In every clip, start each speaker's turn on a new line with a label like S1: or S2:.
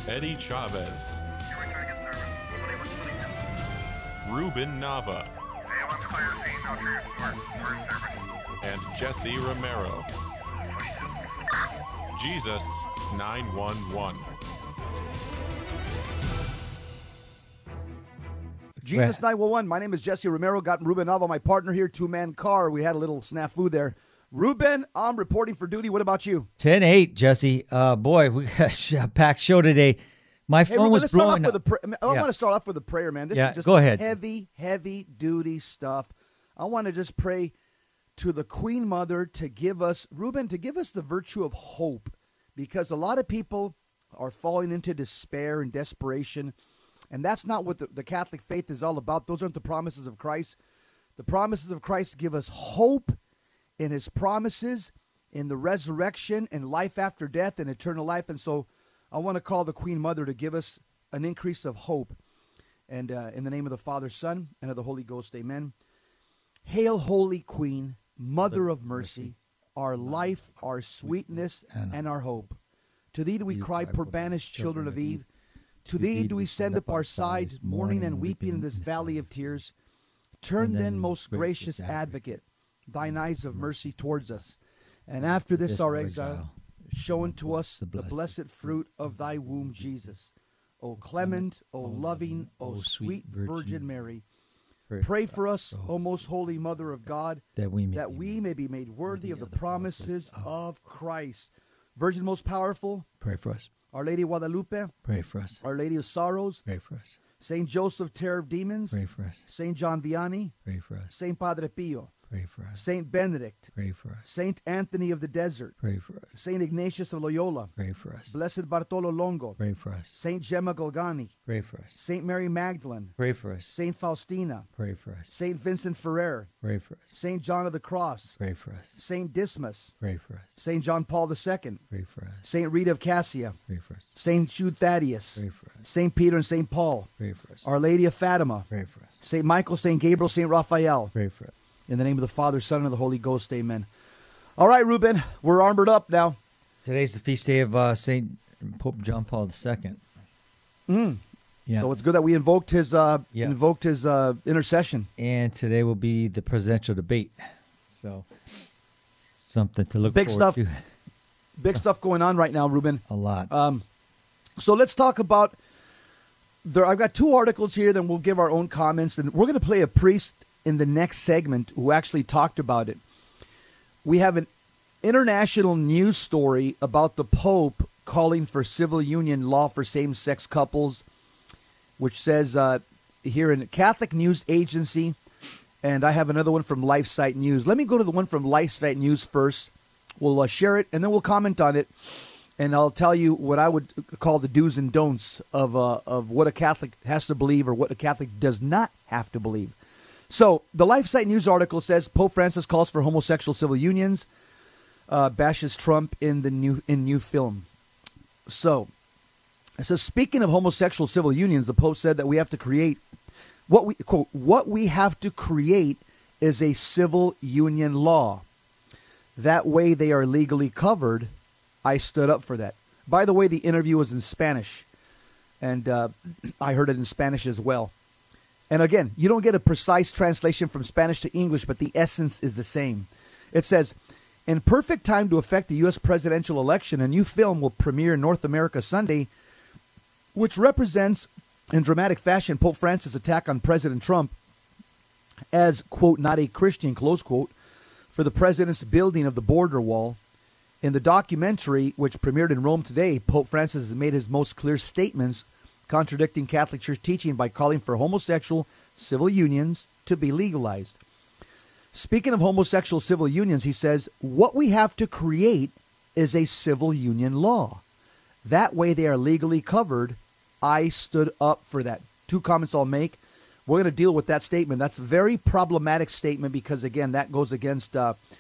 S1: Eddie Chavez, Ruben Nava, and Jesse Romero. Jesus 911.
S2: Jesus 911. My name is Jesse Romero. Got Ruben Nava, my partner here, two-man car. We had a little snafu there. Ruben, I'm reporting for duty. What about you?
S3: 10-8, Jesse. Boy, we got a packed show today. My phone
S2: Ruben,
S3: was
S2: let's start
S3: blowing
S2: off
S3: up.
S2: with I want to start off with a prayer, man. This is just
S3: go ahead.
S2: heavy duty stuff. I want to just pray to the Queen Mother to give us, Ruben, to give us the virtue of hope, because a lot of people are falling into despair and desperation, and that's not what the Catholic faith is all about. Those aren't the promises of Christ. The promises of Christ give us hope in his promises, in the resurrection, and life after death, and eternal life. And so I want to call the Queen Mother to give us an increase of hope. And in the name of the Father, Son, and of the Holy Ghost, amen. Hail, Holy Queen, Mother of mercy, our life, our sweetness, and our hope. To thee do we cry, poor banished children of Eve. To thee do we send up our sighs, mourning and weeping in this valley of tears. Turn then, most gracious advocate, thine eyes of mercy towards us. And after this our exile, show unto us the blessed fruit of thy womb, Jesus. O clement, O loving, O sweet Virgin Mary, pray for us, O most holy Mother of God, that we may be made worthy of the promises of Christ. Virgin most powerful,
S3: Pray for us.
S2: Our Lady of Guadalupe,
S3: Pray for us.
S2: Our Lady of Sorrows,
S3: Pray for us.
S2: Saint Joseph, Terror of Demons,
S3: Pray for us.
S2: Saint John Vianney,
S3: Pray for us.
S2: Saint Padre Pio,
S3: Pray for us.
S2: Saint Benedict,
S3: Pray for us.
S2: Saint Anthony of the Desert,
S3: Pray for us.
S2: Saint Ignatius of Loyola,
S3: Pray for us.
S2: Blessed Bartolo Longo,
S3: Pray for us.
S2: Saint Gemma Galgani,
S3: Pray for us.
S2: Saint Mary Magdalene,
S3: Pray for us.
S2: Saint Faustina,
S3: Pray for us.
S2: Saint Vincent Ferrer,
S3: Pray for us.
S2: Saint John of the Cross,
S3: Pray for us.
S2: Saint Dismas,
S3: Pray for us.
S2: Saint John Paul II,
S3: Pray for us.
S2: Saint Rita of Cassia,
S3: Pray for us.
S2: Saint Jude Thaddeus,
S3: Pray for us.
S2: Saint Peter and Saint Paul,
S3: Pray for us.
S2: Our Lady of Fatima,
S3: Pray for us.
S2: Saint Michael, Saint Gabriel, Saint Raphael.
S3: Pray for us.
S2: In the name of the Father, Son, and of the Holy Ghost, amen. All right, Ruben, we're armored up now.
S3: Today's the feast day of Saint Pope John Paul II. Yeah.
S2: So it's good that we invoked his intercession.
S3: And today will be the presidential debate. So something to look
S2: Big
S3: forward
S2: stuff.
S3: to.
S2: Big stuff going on right now, Ruben.
S3: A lot.
S2: So let's talk about I've got two articles here, then we'll give our own comments, and we're going to play a priest in the next segment who actually talked about it. We have an international news story about the Pope calling for civil union law for same-sex couples, which says here in Catholic News Agency, and I have another one from LifeSite News. Let me go to the one from LifeSite News first. We'll share it, and then we'll comment on it, and I'll tell you what I would call the do's and don'ts of what a Catholic has to believe or what a Catholic does not have to believe. So the LifeSite News article says Pope Francis calls for homosexual civil unions, bashes Trump in the new film. So it says, speaking of homosexual civil unions, the Pope said that we have to create what we have to create is a civil union law. That way they are legally covered. I stood up for that. By the way, the interview was in Spanish, and I heard it in Spanish as well. And again, you don't get a precise translation from Spanish to English, but the essence is the same. It says, in perfect time to affect the U.S. presidential election, a new film will premiere in North America Sunday, which represents, in dramatic fashion, Pope Francis' attack on President Trump as, quote, not a Christian, close quote, for the president's building of the border wall. In the documentary, which premiered in Rome today, Pope Francis has made his most clear statements contradicting Catholic Church teaching by calling for homosexual civil unions to be legalized. Speaking of homosexual civil unions, he says, what we have to create is a civil union law. That way they are legally covered. I stood up for that. Two comments I'll make. We're going to deal with that statement. That's a very problematic statement because, again, that goes against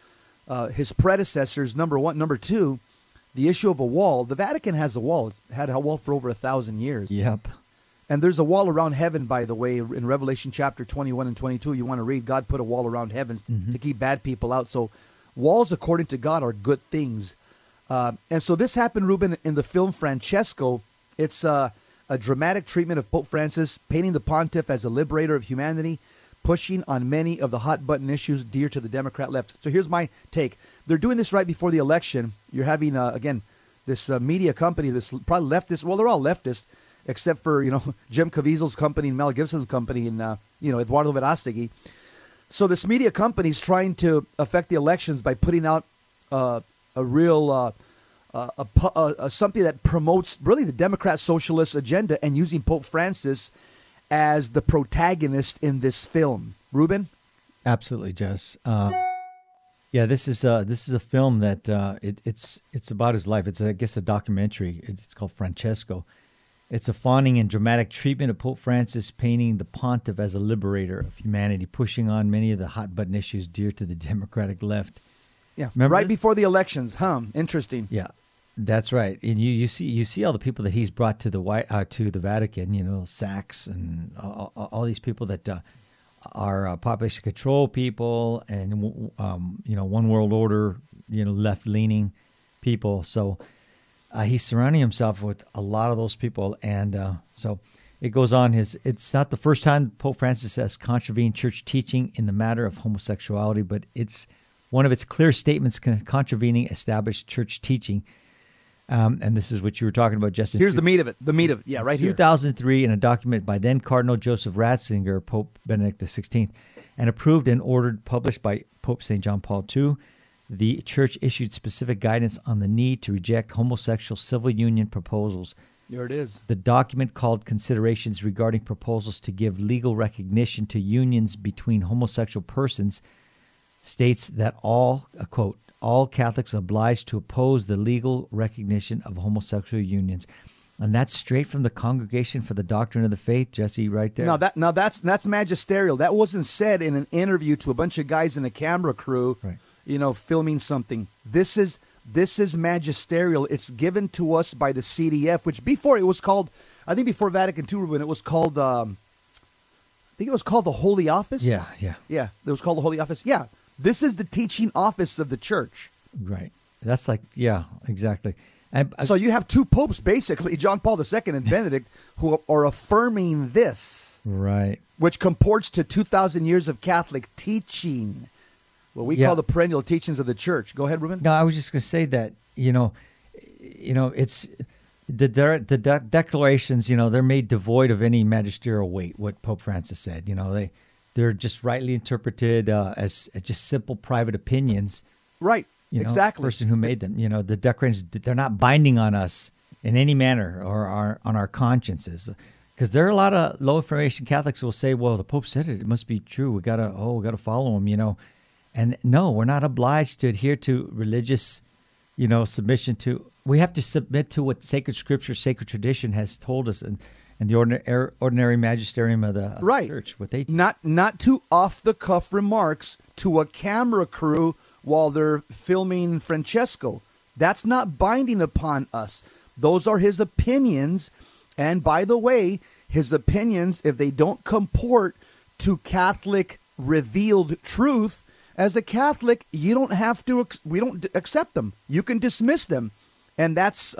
S2: his predecessors, number one. Number two, the issue of a wall. The Vatican has a wall. It's had a wall for over 1,000 years.
S3: Yep.
S2: And there's a wall around heaven, by the way, in Revelation chapter 21 and 22. You want to read, God put a wall around heaven to keep bad people out. So walls, according to God, are good things. And so this happened, Ruben, in the film Francesco. It's a dramatic treatment of Pope Francis, painting the pontiff as a liberator of humanity, pushing on many of the hot-button issues dear to the Democrat left. So here's my take. They're doing this right before the election. You're having, again, this media company, this probably leftist. Well, they're all leftist, except for, Jim Caviezel's company and Mel Gibson's company and, Eduardo Verástegui. So this media company is trying to affect the elections by putting out a real something that promotes really the Democrat socialist agenda and using Pope Francis as the protagonist in this film. Ruben?
S3: Absolutely, Jess. Yeah, this is a film that it's about his life. It's, I guess, a documentary. It's called Francesco. It's a fawning and dramatic treatment of Pope Francis, painting the pontiff as a liberator of humanity, pushing on many of the hot-button issues dear to the Democratic left.
S2: Yeah,
S3: remember
S2: right
S3: this?
S2: Before the elections. Interesting.
S3: Yeah, that's right. And you see all the people that he's brought to the Vatican. Sachs and all these people that are population control people and one world order left leaning people. So he's surrounding himself with a lot of those people, and so it goes on. It's not the first time Pope Francis has contravened church teaching in the matter of homosexuality, but it's one of its clear statements contravening established church teaching. And this is what you were talking about, Justin.
S2: Here's the meat of it. Yeah, right here.
S3: 2003, in a document by then Cardinal Joseph Ratzinger, Pope Benedict XVI, and approved and ordered, published by Pope St. John Paul II, the Church issued specific guidance on the need to reject homosexual civil union proposals.
S2: Here it is.
S3: The document, called Considerations Regarding Proposals to Give Legal Recognition to Unions Between Homosexual Persons, states that all Catholics are obliged to oppose the legal recognition of homosexual unions. And that's straight from the Congregation for the Doctrine of the Faith, Jesse, right there.
S2: Now that's magisterial. That wasn't said in an interview to a bunch of guys in a camera crew,
S3: right,
S2: filming something. This is magisterial. It's given to us by the CDF, which before it was called, I think before Vatican II, when it was called, I think it was called the Holy Office.
S3: Yeah.
S2: It was called the Holy Office. Yeah. This is the teaching office of the church.
S3: Right. That's exactly.
S2: So you have two popes, basically, John Paul II and Benedict, who are affirming this.
S3: Right.
S2: Which comports to 2,000 years of Catholic teaching. What we call the perennial teachings of the church. Go ahead, Ruben.
S3: No, I was just going to say that, it's the declarations, they're made devoid of any magisterial weight, what Pope Francis said. They're just rightly interpreted as just simple private opinions.
S2: Right, exactly.
S3: The person who made them. The declarations, they're not binding on us in any manner or on our consciences. Because there are a lot of low information Catholics who will say, well, the Pope said it must be true. We gotta follow him, And no, we're not obliged to adhere to religious, submission to. We have to submit to what sacred scripture, sacred tradition has told us, and the ordinary magisterium of the church, what they teach.
S2: Not to off the cuff remarks to a camera crew while they're filming Francesco. That's not binding upon us. Those are his opinions, and by the way, his opinions, if they don't comport to Catholic revealed truth, as a Catholic, you don't have to. We don't accept them. You can dismiss them, and that's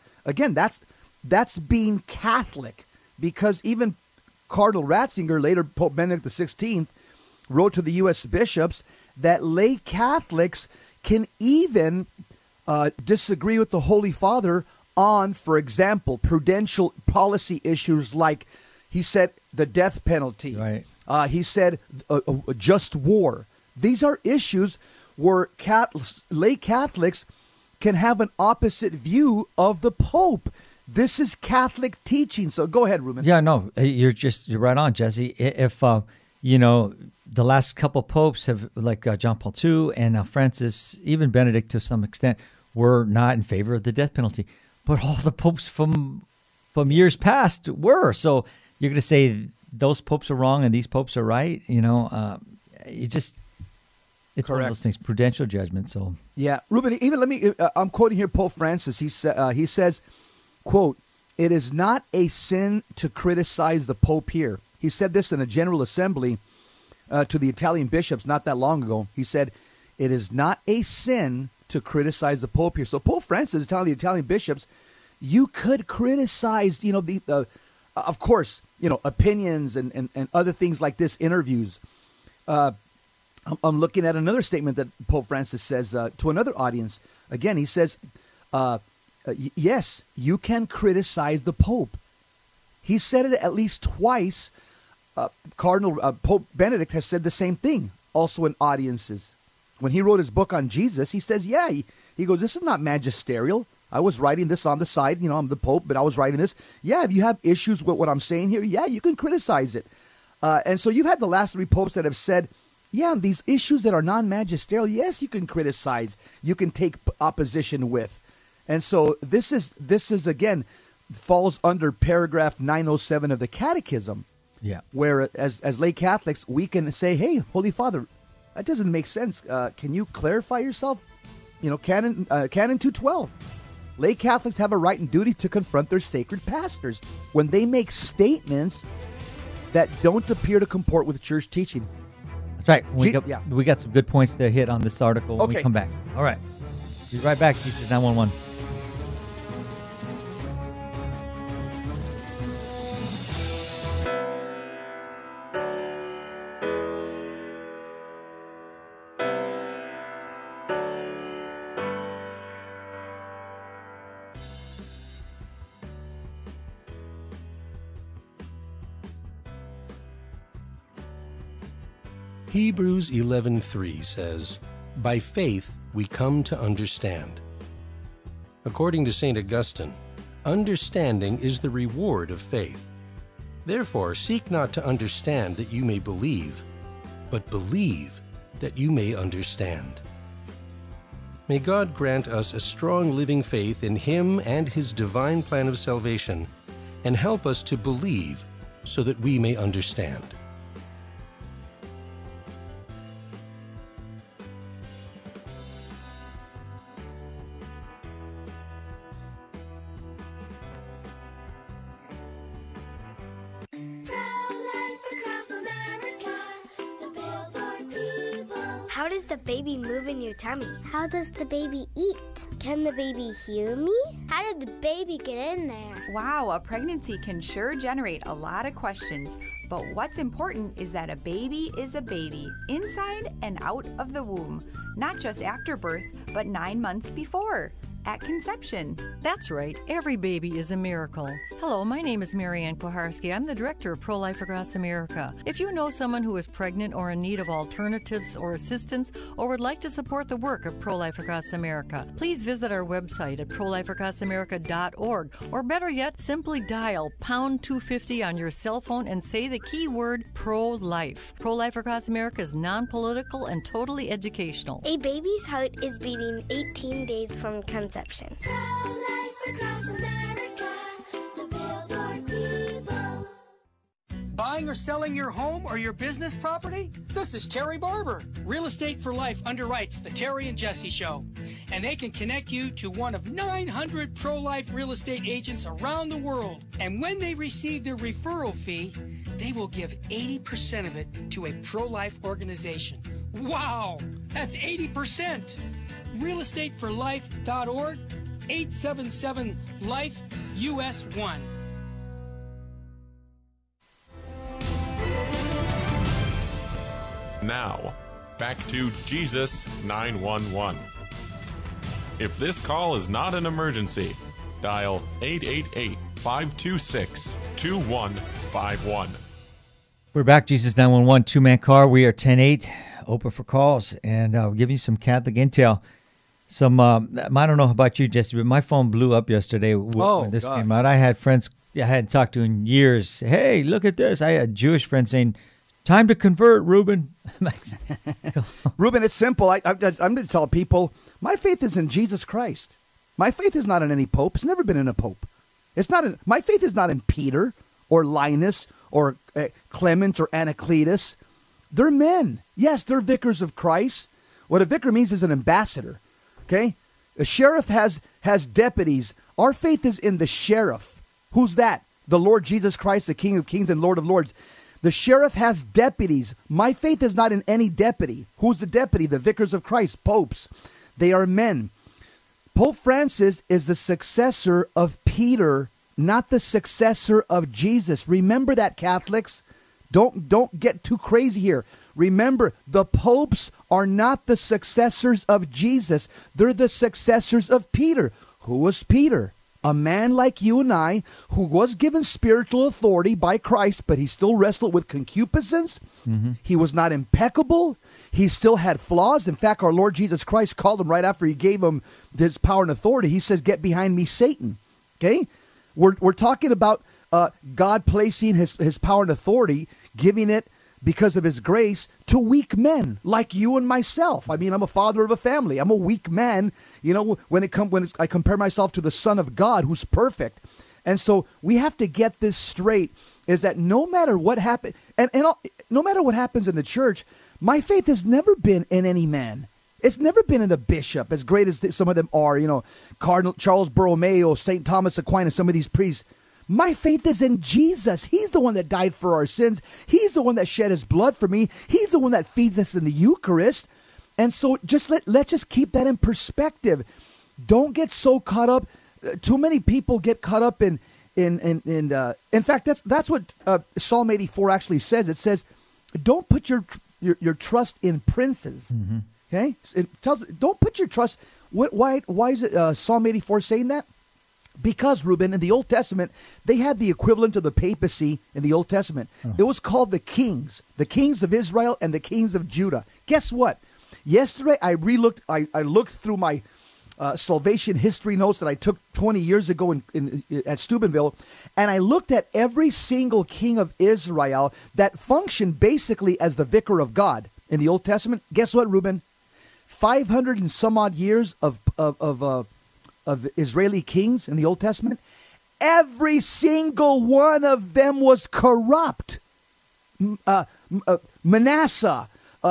S2: being Catholic. Because even Cardinal Ratzinger, later Pope Benedict XVI, wrote to the U.S. bishops that lay Catholics can even disagree with the Holy Father on, for example, prudential policy issues like, he said, the death penalty.
S3: Right.
S2: He said a just war. These are issues where lay Catholics can have an opposite view of the Pope. This is Catholic teaching. So go ahead, Ruben.
S3: Yeah, no, you're right on, Jesse. If the last couple popes have, like John Paul II and Francis, even Benedict to some extent, were not in favor of the death penalty, but all the popes from years past were. So you're going to say those popes are wrong and these popes are right? It's one of those things, prudential judgment. So
S2: yeah, Ruben. Even let me. I'm quoting here Pope Francis. He says, quote, "It is not a sin to criticize the Pope here." He said this in a General Assembly to the Italian bishops not that long ago. He said, "It is not a sin to criticize the Pope here." So Pope Francis is telling the Italian bishops, you could criticize, of course, opinions and other things like this, interviews. I'm looking at another statement that Pope Francis says to another audience. Again, he says, yes, you can criticize the Pope. He said it at least twice. Pope Benedict has said the same thing also in audiences. When he wrote his book on Jesus, he says, he goes, this is not magisterial. I was writing this on the side. I'm the Pope, but I was writing this. Yeah, if you have issues with what I'm saying here, you can criticize it. And so you've had the last three popes that have said, these issues that are non-magisterial, yes, you can criticize. You can take opposition with. And so this is again, falls under paragraph 907 of the Catechism.
S3: Yeah.
S2: Where as lay Catholics, we can say, hey, Holy Father, that doesn't make sense. Can you clarify yourself? Canon 212. Lay Catholics have a right and duty to confront their sacred pastors when they make statements that don't appear to comport with church teaching.
S3: That's right. We got some good points to hit on this article when we come back. All right. Be right back, Jesus 911.
S4: Hebrews 11:3 says, "By faith we come to understand." According to St. Augustine, understanding is the reward of faith. Therefore, seek not to understand that you may believe, but believe that you may understand. May God grant us a strong living faith in Him and His divine plan of salvation, and help us to believe so that we may understand.
S5: How does the baby move in your tummy? How does the baby eat? Can the baby hear me? How did the baby get in there?
S6: Wow, a pregnancy can sure generate a lot of questions. But what's important is that a baby is a baby, inside and out of the womb. Not just after birth, but 9 months before. At conception.
S7: That's right. Every baby is a miracle. Hello, my name is Marianne Kuharski. I'm the director of Pro-Life Across America. If you know someone who is pregnant or in need of alternatives or assistance or would like to support the work of Pro-Life Across America, please visit our website at prolifeacrossamerica.org, or better yet, simply dial pound 250 on your cell phone and say the keyword pro-life. Pro-Life Across America is non-political and totally educational.
S5: A baby's heart is beating 18 days from conception.
S8: Pro-life across America, the Billboard people.
S9: Buying or selling your home or your business property? This is Terry Barber. Real Estate for Life underwrites the Terry and Jesse Show, and they can connect you to one of 900 pro-life real estate agents around the world. And when they receive their referral fee, they will give 80% of it to a pro-life organization. Wow, that's 80%. realestateforlife.org, 877-LIFE, US 1.
S1: Now, back to Jesus 911. If this call is not an emergency, dial 888-526-2151.
S3: We're back, Jesus 911, two-man car. We are 10-8, open for calls, and we'll give you some Catholic intel. I don't know about you, Jesse, but my phone blew up yesterday when this came out. I had friends I hadn't talked to in years. Hey, look at this. I had a Jewish friend saying, time to convert, Ruben.
S2: Ruben, it's simple. I'm going to tell people, my faith is in Jesus Christ. My faith is not in any pope. It's never been in a pope. My faith is not in Peter or Linus or Clement or Anacletus. They're men. Yes, they're vicars of Christ. What a vicar means is an ambassador. Okay? A sheriff has deputies. Our faith is in the sheriff. Who's that? The Lord Jesus Christ, the King of Kings and Lord of Lords. The sheriff has deputies. My faith is not in any deputy. Who's the deputy? The vicars of Christ, popes. They are men. Pope Francis is the successor of Peter, not the successor of Jesus. Remember that, Catholics. Don't get too crazy here. Remember, the popes are not the successors of Jesus. They're the successors of Peter. Who was Peter? A man like you and I who was given spiritual authority by Christ, but he still wrestled with concupiscence. He was not impeccable. He still had flaws. In fact, our Lord Jesus Christ called him right after he gave him his power and authority. He says, "Get behind me, Satan." Okay? We're talking about God placing his power and authority, giving it because of his grace to weak men like you and myself. I mean, I'm a father of a family. I'm a weak man. You know, when I compare myself to the Son of God, who's perfect. And so we have to get this straight, is that no matter what happens, no matter what happens in the church, my faith has never been in any man. It's never been in a bishop, as great as some of them are, you know, Cardinal Charles Borromeo, St. Thomas Aquinas, some of these priests. My faith is in Jesus. He's the one that died for our sins. He's the one that shed his blood for me. He's the one that feeds us in the Eucharist. And so let's just keep that in perspective. Don't get so caught up. Too many people get caught up in fact, that's what Psalm 84 actually says. It says, don't put your trust in princes. Okay? It tells, don't put your trust. Why is it Psalm 84 saying that? Because, Reuben, in the Old Testament, they had the equivalent of the papacy in the Old Testament. It was called the kings of Israel and the kings of Judah. Guess what? Yesterday, I looked through my salvation history notes that I took 20 years ago at Steubenville, and I looked at every single king of Israel that functioned basically as the vicar of God in the Old Testament. Guess what, Reuben? 500 and some odd years of Israeli kings in the Old Testament, every single one of them was corrupt. Manasseh,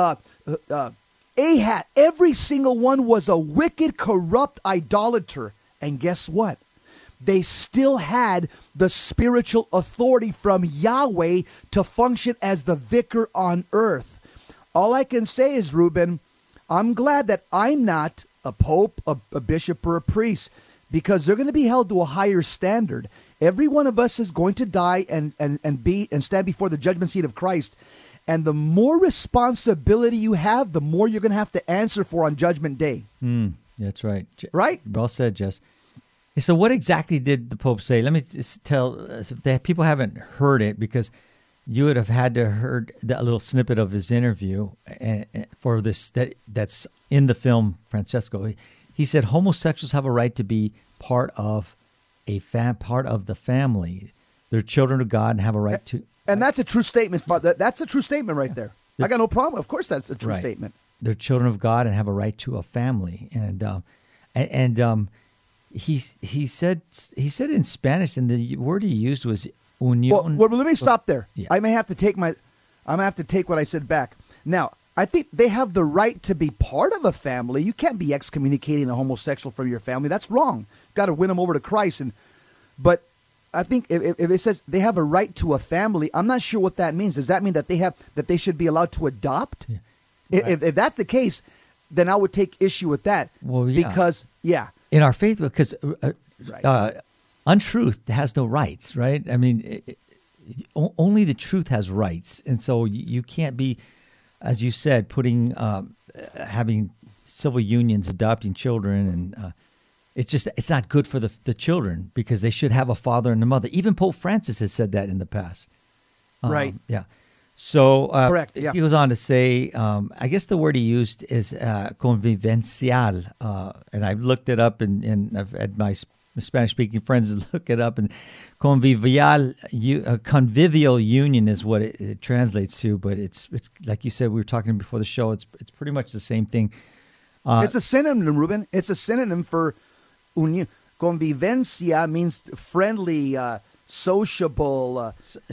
S2: Ahab, every single one was a wicked, corrupt idolater. And guess what? They still had the spiritual authority from Yahweh to function as the vicar on earth. All I can say is, Reuben, I'm glad that I'm not a pope, a bishop, or a priest, because they're going to be held to a higher standard. Every one of us is going to die and stand before the judgment seat of Christ. And the more responsibility you have, the more you're going to have to answer for on Judgment Day.
S3: That's right.
S2: Right?
S3: Well said, Jess. So what exactly did the Pope say? Let me just tell, that people haven't heard it, because you would have had to heard a little snippet of his interview for this that's in the film Francesco. He said homosexuals have a right to be part of part of the family. They're children of God and have a right to.
S2: And that's a true statement. That's a true statement right there. I got no problem. Of course, that's a true statement.
S3: They're children of God and have a right to a family. He said in Spanish, and the word he used was union.
S2: Well, let me stop there.
S3: Yeah.
S2: I'm gonna have to take what I said back. Now, I think they have the right to be part of a family. You can't be excommunicating a homosexual from your family. That's wrong. Got to win them over to Christ. But I think if it says they have a right to a family, I'm not sure what that means. Does that mean that they should be allowed to adopt? Yeah. Right. If that's the case, then I would take issue with that.
S3: Well, yeah.
S2: Because
S3: in our faith, because untruth has no rights, right? I mean, only the truth has rights, and so you can't be, as you said, having civil unions, adopting children, and it's not good for the children, because they should have a father and a mother. Even Pope Francis has said that in the past.
S2: Right.
S3: Yeah. So
S2: correct. Yeah.
S3: He goes on to say, I guess the word he used is convivencial, and I've looked it up, and I've had my Spanish-speaking friends look it up, and convivial union is what it translates to, but it's like you said, we were talking before the show. It's pretty much the same thing.
S2: It's a synonym, Ruben. It's a synonym for union. Convivencia means friendly, sociable,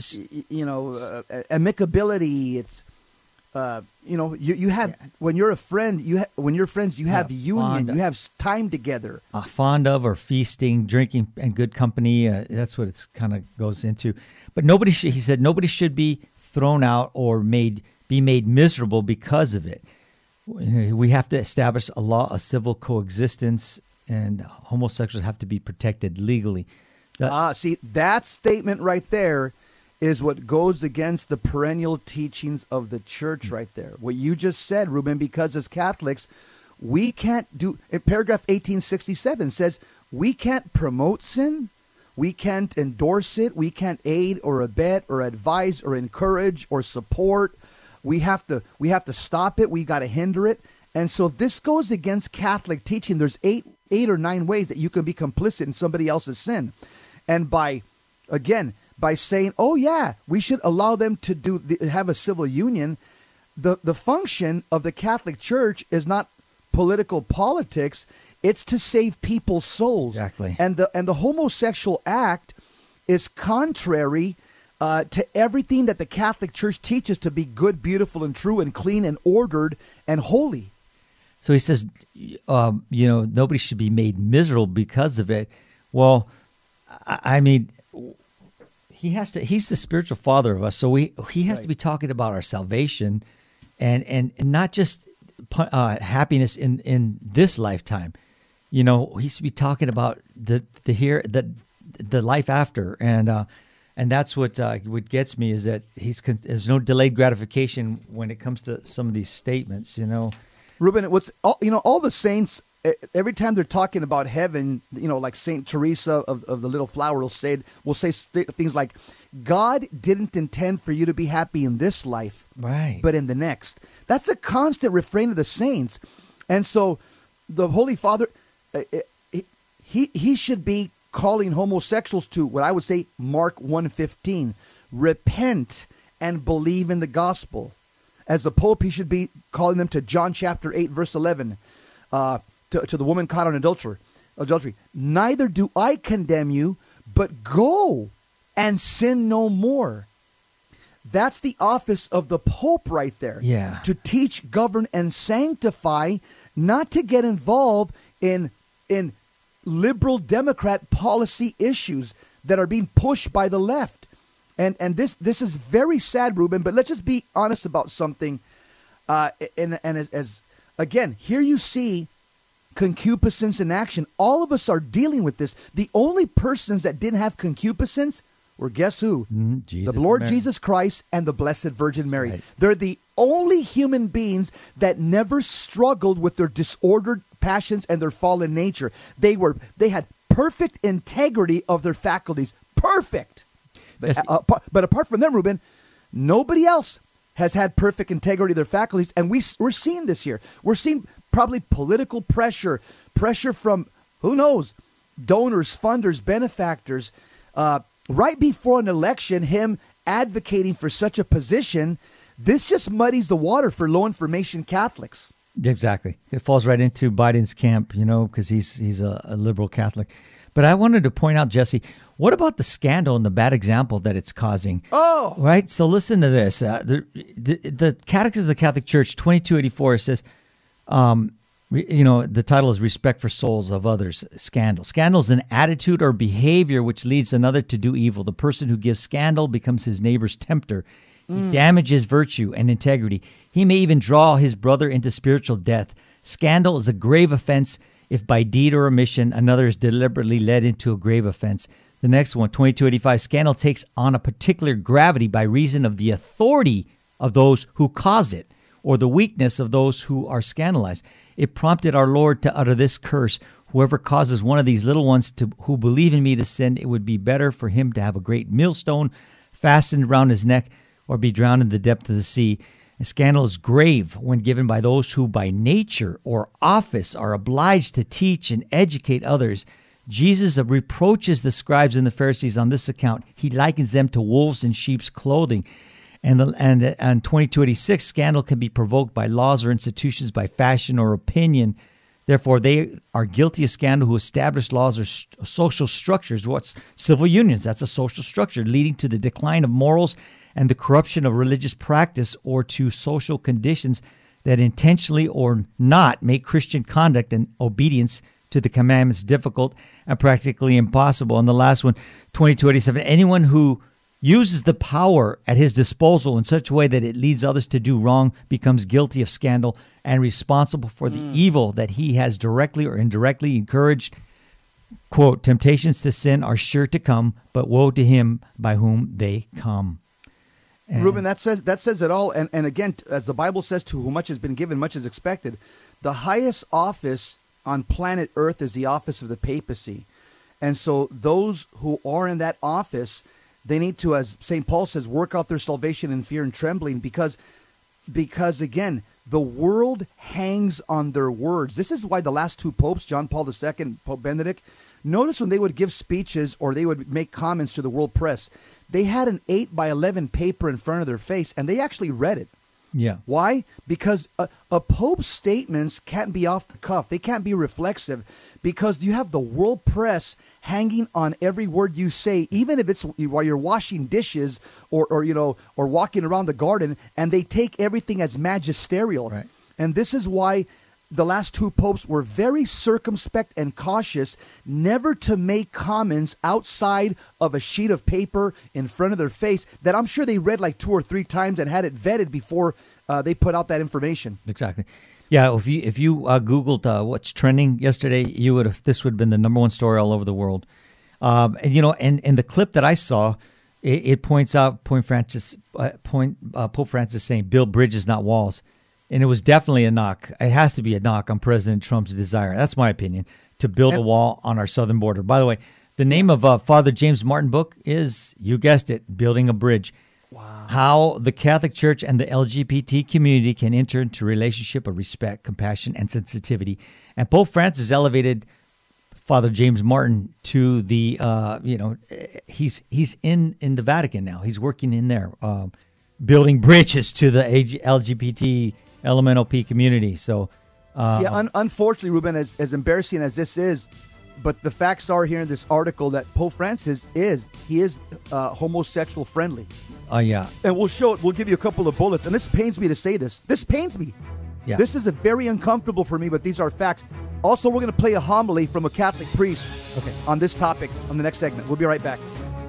S2: amicability. It's you have when you're a friend, when you're friends, you have union, you have time together.
S3: Fond of, or feasting, drinking, and good company. That's what it's kind of goes into. But he said nobody should be thrown out or be made miserable because of it. We have to establish a law of civil coexistence and homosexuals have to be protected legally.
S2: See, that statement right there is what goes against the perennial teachings of the church right there. What you just said, Ruben, because as Catholics, we can't do, in paragraph 1867 says, we can't promote sin, we can't endorse it, we can't aid or abet or advise or encourage or support. We have to stop it, we got to hinder it. And so this goes against Catholic teaching. There's eight or nine ways that you can be complicit in somebody else's sin. And by saying, oh yeah, we should allow them to have a civil union, the function of the Catholic Church is not political politics, it's to save people's souls.
S3: Exactly.
S2: And the homosexual act is contrary to everything that the Catholic Church teaches to be good, beautiful, and true, and clean, and ordered, and holy.
S3: So he says, nobody should be made miserable because of it. Well, I mean, he's the spiritual father of us, so he has to be talking about our salvation, and not just happiness in this lifetime. He should be talking about the life after, and that's what gets me is that there's no delayed gratification when it comes to some of these statements.
S2: Ruben, all the saints, every time they're talking about heaven, like Saint Teresa of the Little Flower will say things like, God didn't intend for you to be happy in this life,
S3: right,
S2: but in the next. That's a constant refrain of the saints. And so the Holy Father, he should be calling homosexuals to what I would say Mark 1:15, repent and believe in the gospel. As the Pope, he should be calling them to John chapter 8, verse 11, to the woman caught on adultery. Neither do I condemn you, but go and sin no more. That's the office of the Pope right there.
S3: Yeah.
S2: To teach, govern, and sanctify, not to get involved in liberal Democrat policy issues that are being pushed by the left. And this is very sad, Ruben, but let's just be honest about something. As again, here you see concupiscence in action. All of us are dealing with this. The only persons that didn't have concupiscence were, guess who? The Lord Jesus Christ and the Blessed Virgin Mary.
S3: Right.
S2: They're the only human beings that never struggled with their disordered passions and their fallen nature. They had perfect integrity of their faculties. Perfect. But apart from them, Ruben, nobody else has had perfect integrity of their faculties. And we're seeing this here. We're seeing probably political pressure from, who knows, donors, funders, benefactors. Right before an election, him advocating for such a position, this just muddies the water for low information Catholics.
S3: Exactly. It falls right into Biden's camp, because he's a liberal Catholic. But I wanted to point out, Jesse, what about the scandal and the bad example that it's causing?
S2: Oh!
S3: Right? So listen to this. The Catechism of the Catholic Church, 2284, says, the title is Respect for Souls of Others, Scandal. Scandal is an attitude or behavior which leads another to do evil. The person who gives scandal becomes his neighbor's tempter. He damages virtue and integrity. He may even draw his brother into spiritual death. Scandal is a grave offense if by deed or omission another is deliberately led into a grave offense. The next one, 2285, scandal takes on a particular gravity by reason of the authority of those who cause it or the weakness of those who are scandalized. It prompted our Lord to utter this curse: whoever causes one of these little ones who believe in me to sin, it would be better for him to have a great millstone fastened around his neck or be drowned in the depth of the sea. A scandal is grave when given by those who by nature or office are obliged to teach and educate others. Jesus reproaches the scribes and the Pharisees on this account. He likens them to wolves in sheep's clothing. And 2286, scandal can be provoked by laws or institutions, by fashion or opinion. Therefore, they are guilty of scandal who establish laws or social structures. What's civil unions? That's a social structure leading to the decline of morals and the corruption of religious practice, or to social conditions that intentionally or not make Christian conduct and obedience to the commandments difficult and practically impossible. And the last one, 2287, anyone who uses the power at his disposal in such a way that it leads others to do wrong, becomes guilty of scandal, and responsible for the evil that he has directly or indirectly encouraged. Quote, temptations to sin are sure to come, but woe to him by whom they come. And
S2: Reuben, that says it all. And again, as the Bible says, to whom much has been given, much is expected. The highest office on planet Earth is the office of the papacy. And so those who are in that office, they need to, as St. Paul says, work out their salvation in fear and trembling because again, the world hangs on their words. This is why the last two popes, John Paul II, Pope Benedict, notice when they would give speeches or they would make comments to the world press, they had an 8x11 paper in front of their face, and they actually read it.
S3: yeah,
S2: Why? Because a pope's statements can't be off the cuff. They can't be reflexive because you have the world press hanging on every word you say, even if it's while you're washing dishes or walking around the garden, and they take everything as magisterial.
S3: Right.
S2: And this is why the last two popes were very circumspect and cautious, never to make comments outside of a sheet of paper in front of their face that I'm sure they read like 2 or 3 times and had it vetted before they put out that information.
S3: exactly. Yeah, if you Googled what's trending yesterday, this would have been the number one story all over the world. And the clip that I saw, it points out Pope Francis saying, "Build bridges, not walls." And it was definitely a knock. It has to be a knock on President Trump's desire. That's my opinion, to build a wall on our southern border. By the way, the name of Father James Martin book is, you guessed it, Building a Bridge. Wow. How the Catholic Church and the LGBT community can enter into a relationship of respect, compassion, and sensitivity. And Pope Francis elevated Father James Martin to the, he's in the Vatican now. He's working in there, building bridges to the LGBT LMNOP community. So,
S2: unfortunately, Ruben, as embarrassing as this is, but the facts are here in this article that Pope Francis is homosexual friendly.
S3: Yeah.
S2: And we'll give you a couple of bullets. And this pains me to say this. This pains me.
S3: Yeah.
S2: This is very uncomfortable for me, but these are facts. Also, we're going to play a homily from a Catholic priest on this topic on the next segment. We'll be right back.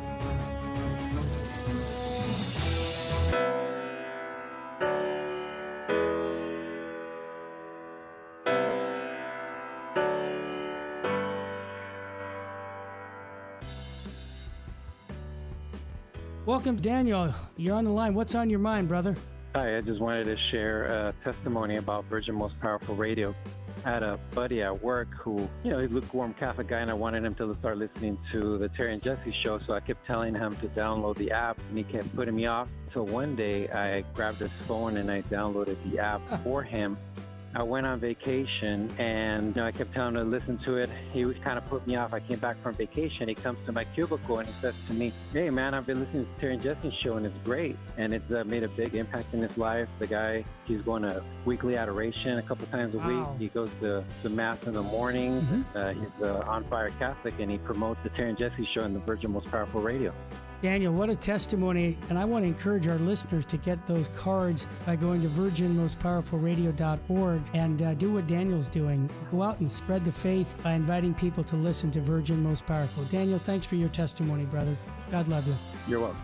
S9: Welcome, Daniel. You're on the line. What's on your mind, brother?
S10: Hi, I just wanted to share a testimony about Virgin Most Powerful Radio. I had a buddy at work who, he's a lukewarm Catholic guy, and I wanted him to start listening to the Terry and Jesse show, so I kept telling him to download the app, and he kept putting me off. So one day, I grabbed his phone and I downloaded the app for him. I went on vacation, and I kept telling him to listen to it. He was kind of put me off. I came back from vacation. He comes to my cubicle, and he says to me, "Hey, man, I've been listening to Terry and Jesse's show, and it's great." And it's made a big impact in his life. The guy, he's going to weekly adoration a couple times a week. He goes to Mass in the morning. He's an on-fire Catholic, and he promotes the Terry and Jesse show on the Virgin Most Powerful Radio.
S9: Daniel, what a testimony. And I want to encourage our listeners to get those cards by going to virginmostpowerfulradio.org and do what Daniel's doing. Go out and spread the faith by inviting people to listen to Virgin Most Powerful. Daniel, thanks for your testimony, brother. God love you.
S10: You're welcome.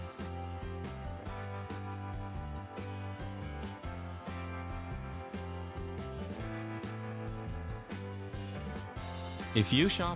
S1: If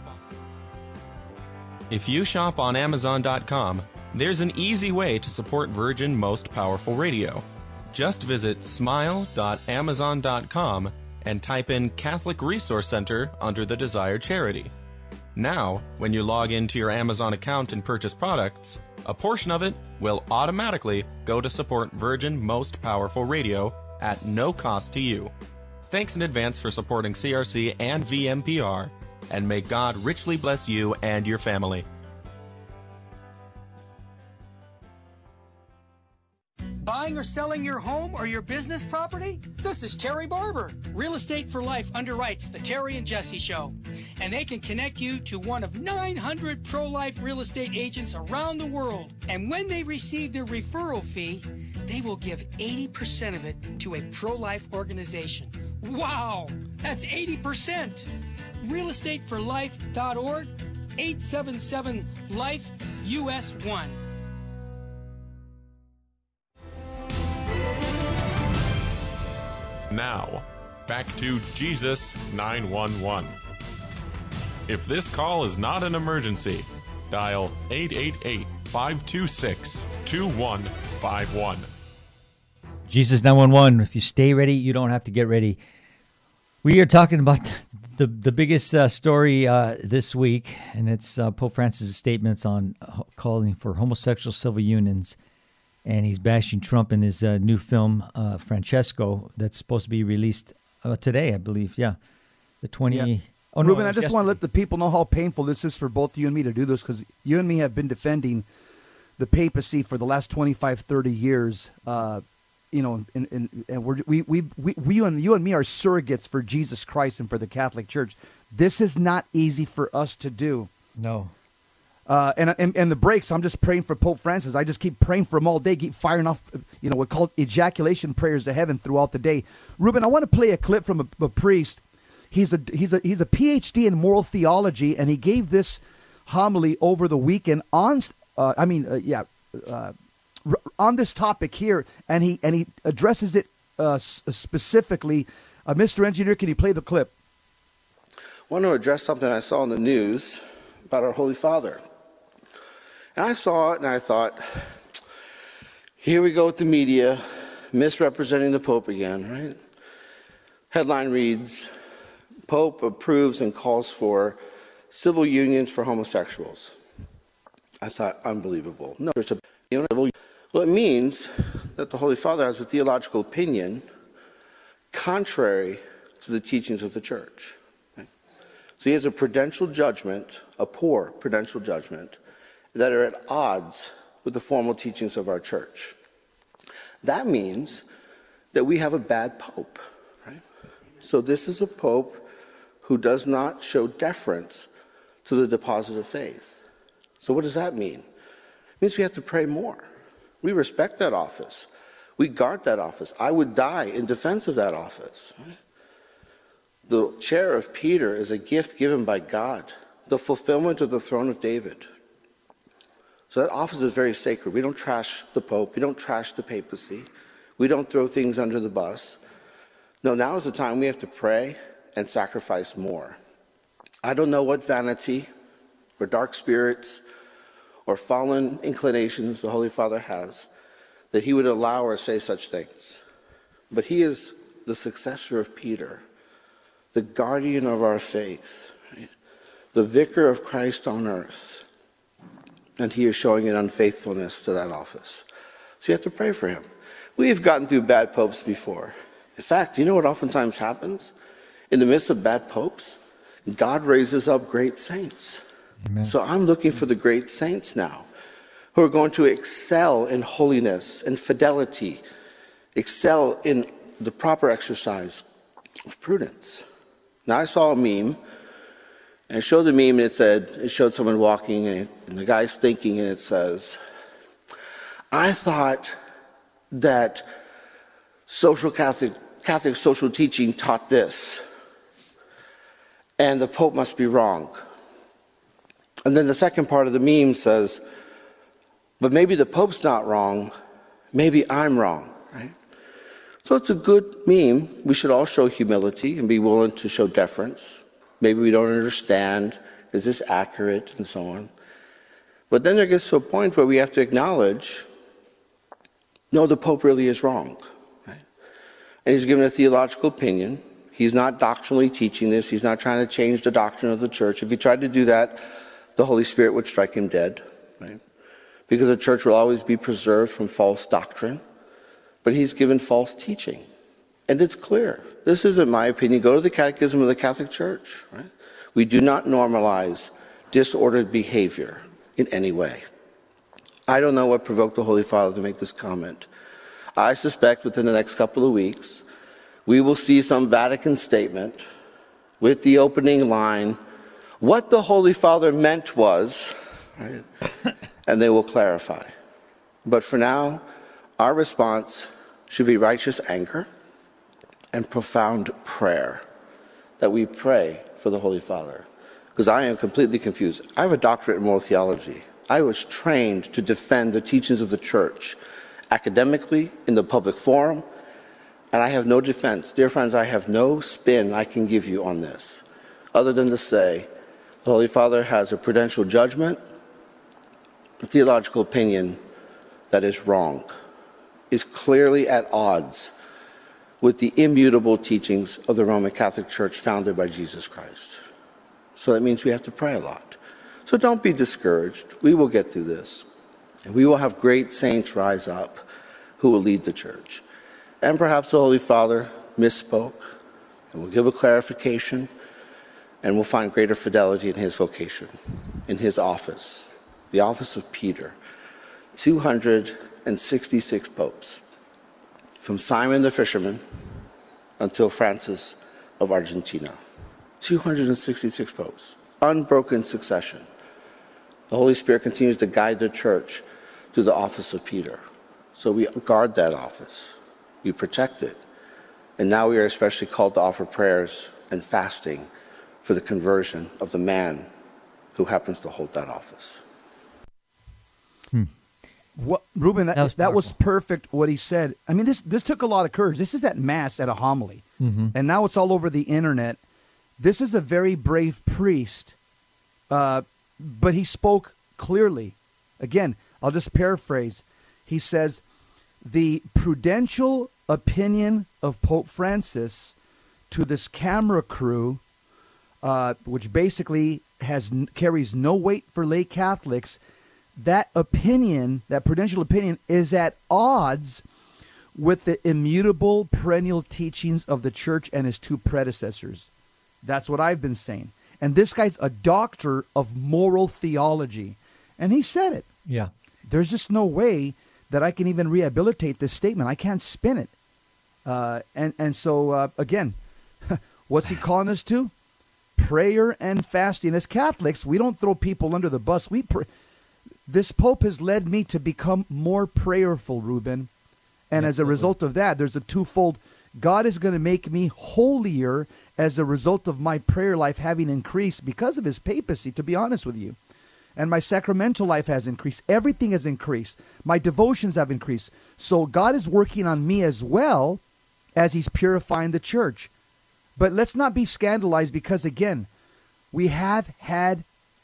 S1: you shop on Amazon.com, there's an easy way to support Virgin Most Powerful Radio. Just visit smile.amazon.com and type in Catholic Resource Center under the desired charity. Now, when you log into your Amazon account and purchase products, a portion of it will automatically go to support Virgin Most Powerful Radio at no cost to you. Thanks in advance for supporting CRC and VMPR. And may God richly bless you and your family.
S9: Buying or selling your home or your business property? This is Terry Barber. Real Estate for Life underwrites the Terry and Jesse Show. And they can connect you to one of 900 pro-life real estate agents around the world. And when they receive their referral fee, they will give 80% of it to a pro-life organization. Wow! That's 80%! realestateforlife.org, 877-LIFE, US 1.
S1: Now, back to Jesus 911. If this call is not an emergency, dial 888-526-2151.
S3: Jesus 911. If you stay ready, you don't have to get ready. We are talking about the biggest story this week, and it's Pope Francis' statements on calling for homosexual civil unions, and he's bashing Trump in his new film, Francesco, that's supposed to be released today, I believe. Yeah, the 20.
S2: Yeah.
S3: Oh, no,
S2: Ruben, I just want to let the people know how painful this is for both you and me to do this, because you and me have been defending the papacy for the last 25, 30 years. You know, and you and me are surrogates for Jesus Christ and for the Catholic Church. This is not easy for us to do.
S3: No.
S2: And the breaks, I'm just praying for Pope Francis. I just keep praying for him all day, keep firing off, we call it ejaculation prayers to heaven throughout the day. Ruben, I want to play a clip from a priest. He's a PhD in moral theology, and he gave this homily over the weekend on this topic here, and he addresses it specifically. Mr. Engineer, can you play the clip?
S11: I want to address something I saw in the news about our Holy Father. And I saw it and I thought, here we go with the media misrepresenting the Pope again, right? Headline reads, Pope approves and calls for civil unions for homosexuals. I thought, unbelievable. No, there's a civil. Well, it means that the Holy Father has a theological opinion contrary to the teachings of the Church. Okay? So he has a prudential judgment, a poor prudential judgment, that are at odds with the formal teachings of our Church. That means that we have a bad Pope, right? So this is a Pope who does not show deference to the deposit of faith. So what does that mean? It means we have to pray more. We respect that office. We guard that office. I would die in defense of that office. Right? The chair of Peter is a gift given by God, the fulfillment of the throne of David. So that office is very sacred. We don't trash the Pope. We don't trash the papacy. We don't throw things under the bus. No, now is the time we have to pray and sacrifice more. I don't know what vanity or dark spirits or fallen inclinations the Holy Father has that he would allow or say such things. But he is the successor of Peter, the guardian of our faith, right? The vicar of Christ on earth. And he is showing an unfaithfulness to that office. So you have to pray for him. We have gotten through bad popes before. In fact, you know what oftentimes happens? In the midst of bad popes, God raises up great saints.
S3: Amen.
S11: So I'm looking for the great saints now who are going to excel in holiness and fidelity, excel in the proper exercise of prudence. Now I saw a meme, and it showed the meme, and it showed someone walking, and the guy's thinking, and it says, I thought that Catholic social teaching taught this, and the Pope must be wrong. And then the second part of the meme says, but maybe the Pope's not wrong, maybe I'm wrong, right? So it's a good meme. We should all show humility and be willing to show deference. Maybe we don't understand, is this accurate, and so on. But then there gets to a point where we have to acknowledge, no, the Pope really is wrong, right? And he's given a theological opinion. He's not doctrinally teaching this. He's not trying to change the doctrine of the Church. If he tried to do that, the Holy Spirit would strike him dead, right? Because the Church will always be preserved from false doctrine. But he's given false teaching. And it's clear. This isn't my opinion. Go to the Catechism of the Catholic Church, right? We do not normalize disordered behavior in any way. I don't know what provoked the Holy Father to make this comment. I suspect within the next couple of weeks, we will see some Vatican statement with the opening line, what the Holy Father meant was, right? And they will clarify. But for now, our response should be righteous anger and profound prayer, that we pray for the Holy Father. Because I am completely confused. I have a doctorate in moral theology. I was trained to defend the teachings of the Church academically, in the public forum, And I have no defense. Dear friends, I have no spin I can give you on this, other than to say the Holy Father has a prudential judgment, a theological opinion that is wrong, is clearly at odds with the immutable teachings of the Roman Catholic Church founded by Jesus Christ. So that means we have to pray a lot. So don't be discouraged. We will get through this. And we will have great saints rise up who will lead the church. And perhaps the Holy Father misspoke, and will give a clarification, and will find greater fidelity in his vocation, in his office, the office of Peter. 266 popes, from Simon the fisherman until Francis of Argentina. 266 popes, unbroken succession. The Holy Spirit continues to guide the church through the office of Peter. So we guard that office. We protect it. And now we are especially called to offer prayers and fasting for the conversion of the man who happens to hold that office.
S2: What, Ruben, that was
S3: powerful.
S2: perfect what he said. I mean, this took a lot of courage. This is at Mass at a homily. And now it's all over the internet. This is a very brave priest, but he spoke clearly. Again, I'll just paraphrase. He says, the prudential opinion of Pope Francis to this camera crew, which basically carries no weight for lay Catholics, that opinion, that prudential opinion, is at odds with the immutable perennial teachings of the church and his two predecessors. That's what I've been saying. And this guy's a doctor of moral theology. And he said it.
S3: Yeah.
S2: There's just no way that I can even rehabilitate this statement. I can't spin it. So again, what's he calling us to? Prayer and fasting. As Catholics, we don't throw people under the bus. We pray. This Pope has led me to become more prayerful, Ruben. And as a result of that, there's a twofold. God is going to make me holier as a result of my prayer life having increased because of his papacy, to be honest with you. And my sacramental life has increased. Everything has increased. My devotions have increased. So God is working on me as well as he's purifying the church. But let's not be scandalized because, again, we have had,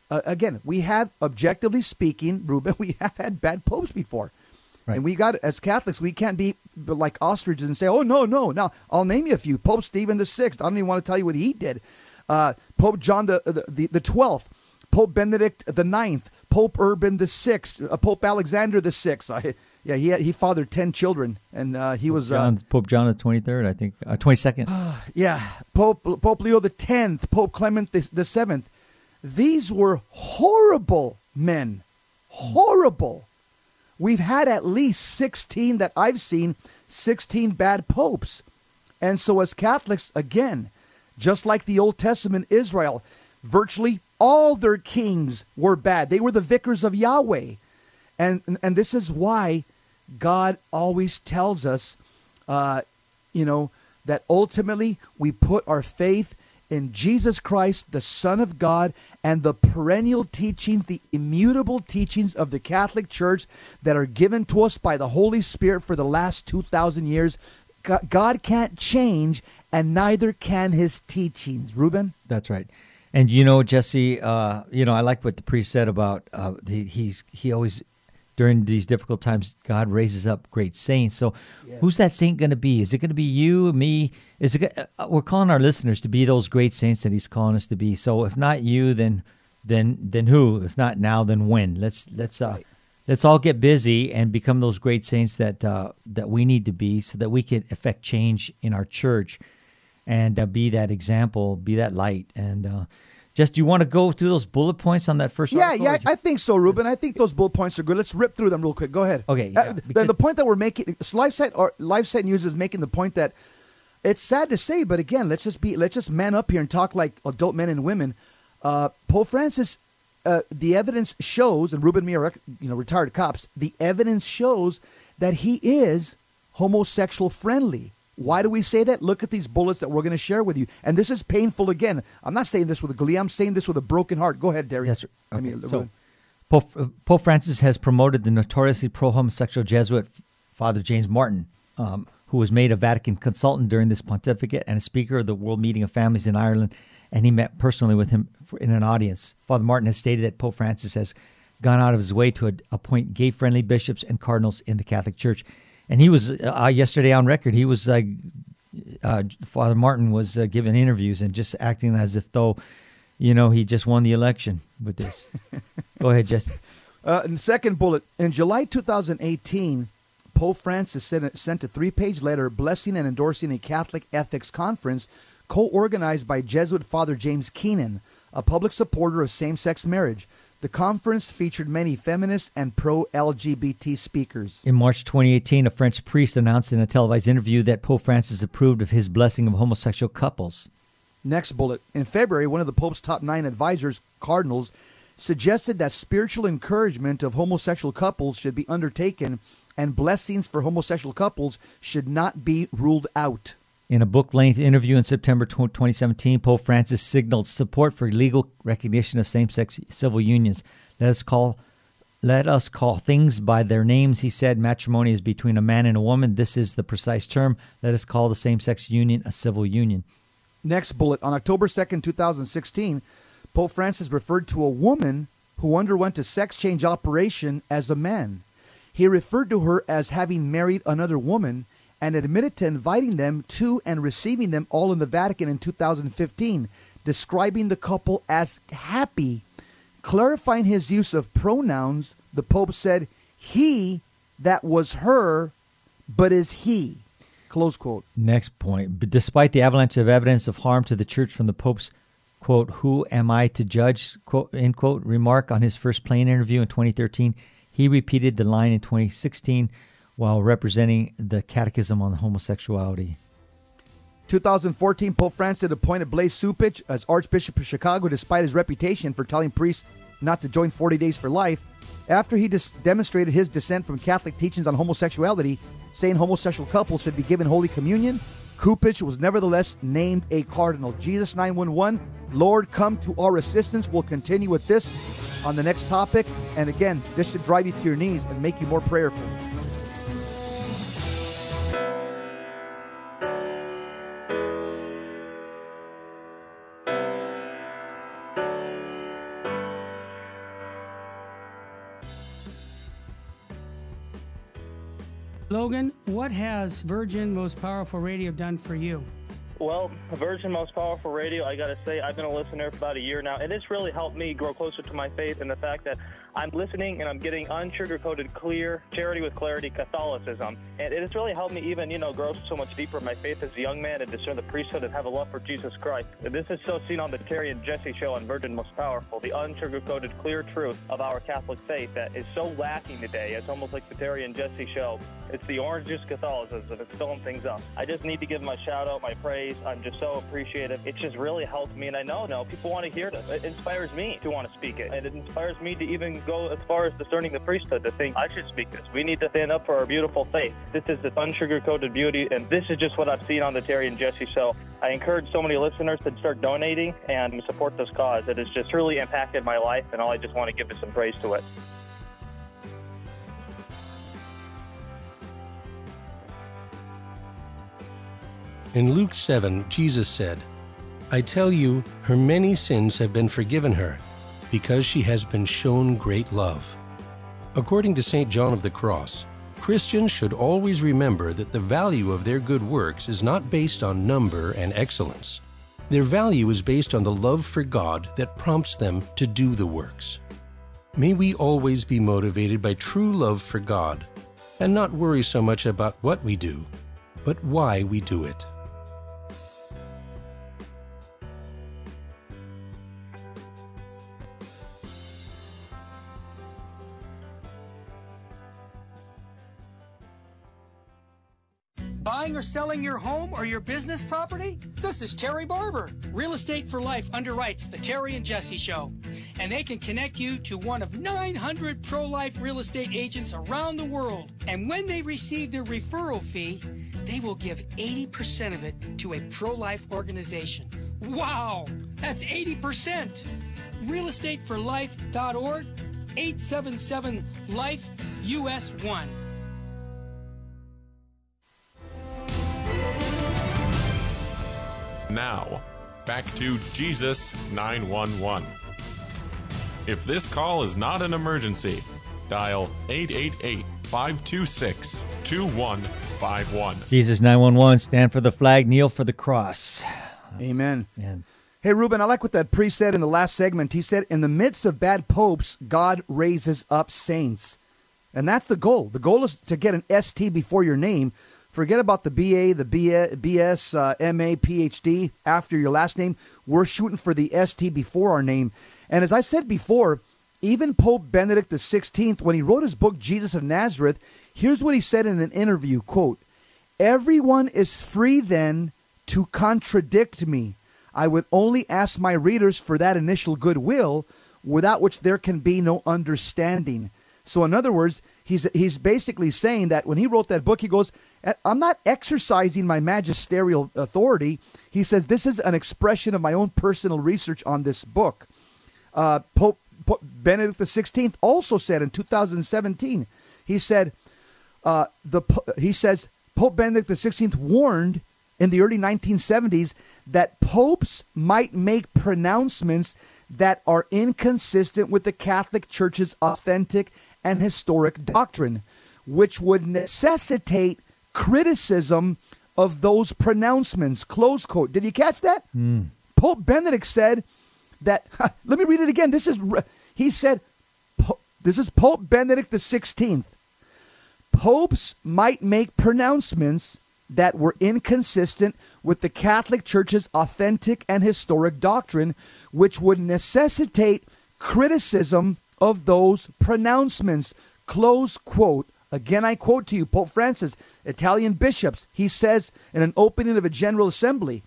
S2: objectively speaking, Ruben, we have had bad popes before. Right. And we got, as Catholics, we can't be like ostriches and say, oh, no. Now, I'll name you a few. Pope Stephen VI. I don't even want to tell you what he did. Pope John the 12th. Pope Benedict IX. Pope Urban VI. Pope Alexander VI. He fathered 10 children, and he was
S3: Pope John the 23rd, I think, 22nd.
S2: Pope Leo X. Pope Clement VII. These were horrible men. Horrible. We've had at least 16 that I've seen, 16 bad popes. And so as Catholics, again, just like the Old Testament Israel, virtually all their kings were bad. They were the vicars of Yahweh. And this is why God always tells us, that ultimately we put our faith in Jesus Christ, the Son of God, and the perennial teachings, the immutable teachings of the Catholic Church that are given to us by the Holy Spirit for the last 2,000 years. God can't change, and neither can his teachings. Ruben?
S3: That's right. And, Jesse, I like what the priest said about he always, during these difficult times, God raises up great saints. So who's that saint going to be? Is it going to be you, me? We're calling our listeners to be those great saints that he's calling us to be. So if not you, then who? If not now, then when? Let's all get busy and become those great saints that we need to be, so that we can effect change in our church and be that example, be that light. And do you want to go through those bullet points on that first article?
S2: Yeah, I think so, Ruben. I think those bullet points are good. Let's rip through them real quick. Go ahead.
S3: Okay.
S2: The point that we're making, LifeSite News is making the point that it's sad to say, but again, let's just man up here and talk like adult men and women. Pope Francis, the evidence shows, and Ruben and me are retired cops. The evidence shows that he is homosexual friendly. Why do we say that? Look at these bullets that we're going to share with you. And this is painful again. I'm not saying this with a glee. I'm saying this with a broken heart. Go ahead, Derry.
S3: Yes, okay. Pope Francis has promoted the notoriously pro-homosexual Jesuit Father James Martin, who was made a Vatican consultant during this pontificate and a speaker of the World Meeting of Families in Ireland, and he met personally with him in an audience. Father Martin has stated that Pope Francis has gone out of his way to appoint gay-friendly bishops and cardinals in the Catholic Church. And he was, yesterday on record, he was, Father Martin was giving interviews and just acting as if though, he just won the election with this. Go ahead, Jesse.
S2: And second bullet, in July 2018, Pope Francis sent a 3-page letter blessing and endorsing a Catholic ethics conference co-organized by Jesuit Father James Keenan, a public supporter of same-sex marriage. The conference featured many feminist and pro-LGBT speakers.
S3: In March 2018, a French priest announced in a televised interview that Pope Francis approved of his blessing of homosexual couples.
S2: Next bullet. In February, one of the Pope's top 9 advisors, cardinals, suggested that spiritual encouragement of homosexual couples should be undertaken and blessings for homosexual couples should not be ruled out.
S3: In a book-length interview in September 2017, Pope Francis signaled support for legal recognition of same-sex civil unions. Let us call things by their names, he said. Matrimony is between a man and a woman. This is the precise term. Let us call the same-sex union a civil union.
S2: Next bullet. On October 2nd, 2016, Pope Francis referred to a woman who underwent a sex change operation as a man. He referred to her as having married another woman and admitted to inviting them to and receiving them all in the Vatican in 2015, describing the couple as happy. Clarifying his use of pronouns, the Pope said, "He that was her, but is he." Close quote.
S3: Next point. But despite the avalanche of evidence of harm to the Church from the Pope's, quote, "Who am I to judge," quote, end quote, remark on his first plane interview in 2013, he repeated the line in 2016 while representing the Catechism on Homosexuality.
S2: 2014, Pope Francis appointed Blaise Cupich as Archbishop of Chicago despite his reputation for telling priests not to join 40 Days for Life. After he demonstrated his dissent from Catholic teachings on homosexuality, saying homosexual couples should be given Holy Communion, Cupich was nevertheless named a cardinal. Jesus 911, Lord, come to our assistance. We'll continue with this on the next topic. And again, this should drive you to your knees and make you more prayerful.
S9: Logan, what has Virgin Most Powerful Radio done for you?
S12: Well, Virgin Most Powerful Radio, I got to say, I've been a listener for about a year now, and it's really helped me grow closer to my faith and the fact that I'm listening and I'm getting unsugar-coated, clear, charity with clarity Catholicism. And it has really helped me even, grow so much deeper in my faith as a young man and discern the priesthood and have a love for Jesus Christ. And this is so seen on the Terry and Jesse Show on Virgin Most Powerful, the unsugar-coated, clear truth of our Catholic faith that is so lacking today. It's almost like the Terry and Jesse Show. It's the orange juice Catholicism. It's filling things up. I just need to give my shout-out, my praise. I'm just so appreciative. It just really helped me, and I know people want to hear this. It inspires me to want to speak it, and it inspires me to even go as far as discerning the priesthood to think I should speak this. We need to stand up for our beautiful faith. This is the unsugar-coated beauty, and this is just what I've seen on the Terry and Jesse Show. I encourage so many listeners to start donating and support this cause. It has just truly impacted my life, and all I just want to give is some praise to it.
S4: In Luke 7, Jesus said, "I tell you, her many sins have been forgiven her, because she has been shown great love." According to St. John of the Cross, Christians should always remember that the value of their good works is not based on number and excellence. Their value is based on the love for God that prompts them to do the works. May we always be motivated by true love for God and not worry so much about what we do, but why we do it.
S9: Buying or selling your home or your business property? This is Terry Barber. Real Estate for Life underwrites the Terry and Jesse Show, and they can connect you to one of 900 pro-life real estate agents around the world. And when they receive their referral fee, they will give 80% of it to a pro-life organization. Wow, that's 80%. realestateforlife.org, 877-LIFE, US 1.
S1: Now, back to Jesus 911. If this call is not an emergency, dial 888-526-2151.
S3: Jesus 911, stand for the flag, kneel for the cross.
S2: Amen.
S3: Man.
S2: Hey, Ruben, I like what that priest said in the last segment. He said, in the midst of bad popes, God raises up saints. And that's the goal. The goal is to get an ST before your name. Forget about the BA, the BS, MA, PhD after your last name. We're shooting for the ST before our name. And as I said before, even Pope Benedict XVI, when he wrote his book, Jesus of Nazareth, here's what he said in an interview, quote, "Everyone is free then to contradict me. I would only ask my readers for that initial goodwill, without which there can be no understanding." So in other words, he's basically saying that when he wrote that book, he goes, I'm not exercising my magisterial authority. He says, this is an expression of my own personal research on this book. Pope Benedict XVI also said in 2017, he said, Pope Benedict XVI warned in the early 1970s that popes might make pronouncements that are inconsistent with the Catholic Church's authentic and historic doctrine, which would necessitate criticism of those pronouncements, close quote. Did you catch that? Pope Benedict said that, let me read it again. He said, this is Pope Benedict XVI. Popes might make pronouncements that were inconsistent with the Catholic Church's authentic and historic doctrine, which would necessitate criticism of those pronouncements, close quote. Again, I quote to you, Pope Francis, Italian bishops, he says in an opening of a General Assembly,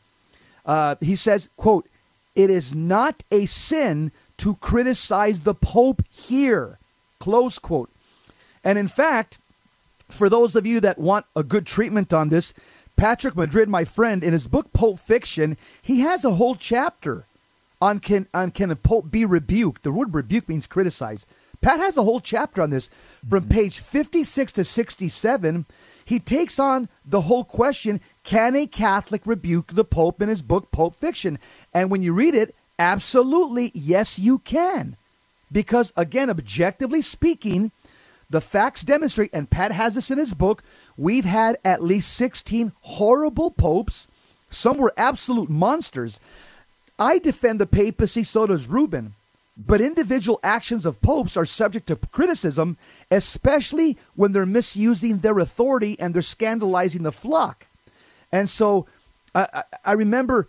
S2: he says, quote, "It is not a sin to criticize the Pope here," close quote. And in fact, for those of you that want a good treatment on this, Patrick Madrid, my friend, in his book Pope Fiction, he has a whole chapter on can a pope be rebuked. The word rebuke means criticize. Pat has a whole chapter on this. From page 56 to 67, he takes on the whole question, can a Catholic rebuke the Pope, in his book Pope Fiction? And when you read it, absolutely, yes, you can. Because, again, objectively speaking, the facts demonstrate, and Pat has this in his book, we've had at least 16 horrible popes. Some were absolute monsters. I defend the papacy, so does Ruben. But individual actions of popes are subject to criticism, especially when they're misusing their authority and they're scandalizing the flock. And so I remember,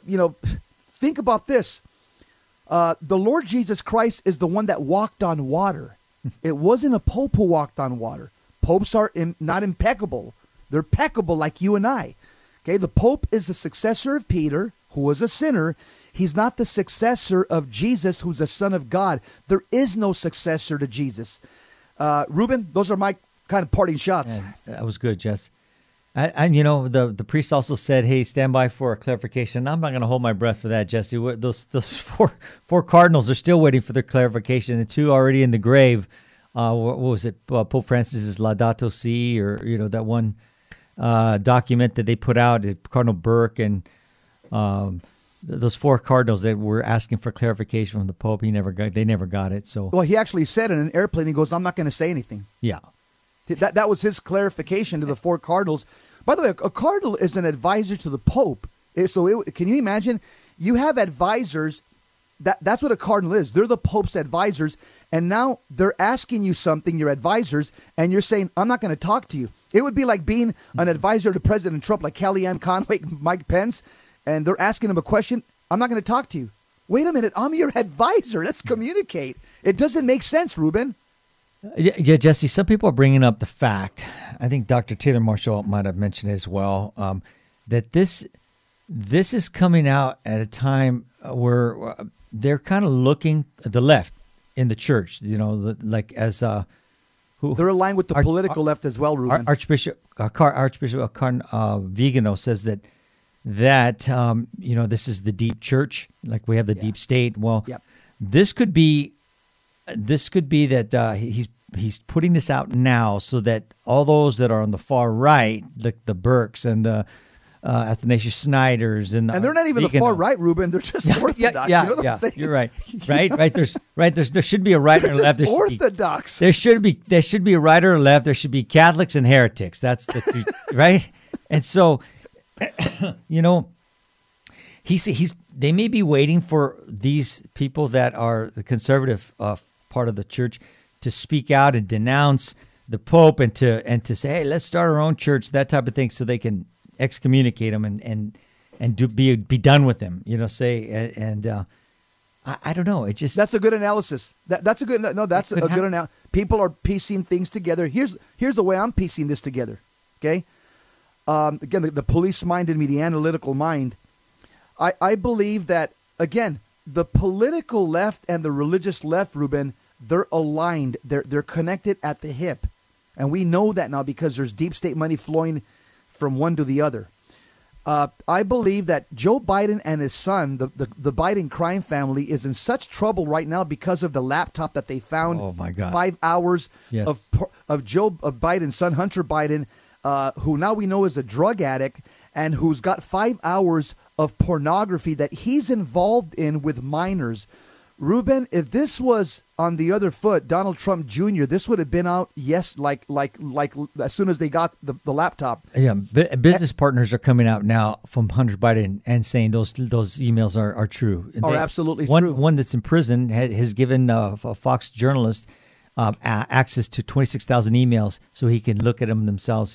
S2: think about this. The Lord Jesus Christ is the one that walked on water. It wasn't a pope who walked on water. Popes are not impeccable. They're peccable like you and I. Okay, the Pope is the successor of Peter, who was a sinner. He's not the successor of Jesus, who's the Son of God. There is no successor to Jesus. Ruben, those are my kind of parting shots.
S3: Man, that was good, Jess. And the priest also said, "Hey, stand by for a clarification." I'm not going to hold my breath for that, Jesse. Those four cardinals are still waiting for their clarification, and two already in the grave. What was it? Pope Francis's Laudato Si, or that one document that they put out. Cardinal Burke and those four cardinals that were asking for clarification from the Pope. They never got it. So
S2: well, he actually said in an airplane, he goes, "I'm not going to say anything."
S3: Yeah.
S2: That was his clarification to the four cardinals. By the way, a cardinal is an advisor to the Pope. So can you imagine? You have advisors. That's what a cardinal is. They're the Pope's advisors. And now they're asking you something, your advisors, and you're saying, I'm not going to talk to you. It would be like being an advisor to President Trump, like Kellyanne Conway, Mike Pence, and they're asking him a question. I'm not going to talk to you. Wait a minute. I'm your advisor. Let's communicate. It doesn't make sense, Ruben.
S3: Yeah, Jesse, some people are bringing up the fact, I think Dr. Taylor Marshall might have mentioned as well, that this is coming out at a time where they're kind of looking at the left in the church, like as
S2: they're aligned with the political left as well, Ruben.
S3: Archbishop Vigano says that this is the deep church, like we have the deep state. Well, this could be that he's putting this out now so that all those that are on the far right, like the Burkes and the Athanasius Snyders, and
S2: they're not even the far right, Ruben. They're just Orthodox.
S3: Yeah,
S2: you know what I'm saying?
S3: You're right. Right. There should be a right or a left.
S2: Just Orthodox.
S3: There should be a right or a left. There should be Catholics and heretics. That's the two, right. And so, they may be waiting for these people that are the conservative part of the church to speak out and denounce the Pope and to say, hey, let's start our own church, that type of thing, so they can excommunicate him and be done with him. I don't know. It just
S2: that's a good analysis. That's a good analysis. People are piecing things together. Here's the way I'm piecing this together. Okay. Again, the police mind in me, the analytical mind. I believe that, again, the political left and the religious left, Ruben, they're aligned. They're connected at the hip. And we know that now because there's deep state money flowing from one to the other. I believe that Joe Biden and his son, the Biden crime family, is in such trouble right now because of the laptop that they found.
S3: Oh, my God.
S2: 5 hours of Biden's son, Hunter Biden, who now we know is a drug addict, and who's got 5 hours of pornography that he's involved in with minors. Ruben, if this was on the other foot, Donald Trump Jr., this would have been out, like as soon as they got the laptop.
S3: Yeah, business partners are coming out now from Hunter Biden and saying those emails are true.
S2: Absolutely true.
S3: One that's in prison has given a Fox journalist access to 26,000 emails so he can look at them themselves.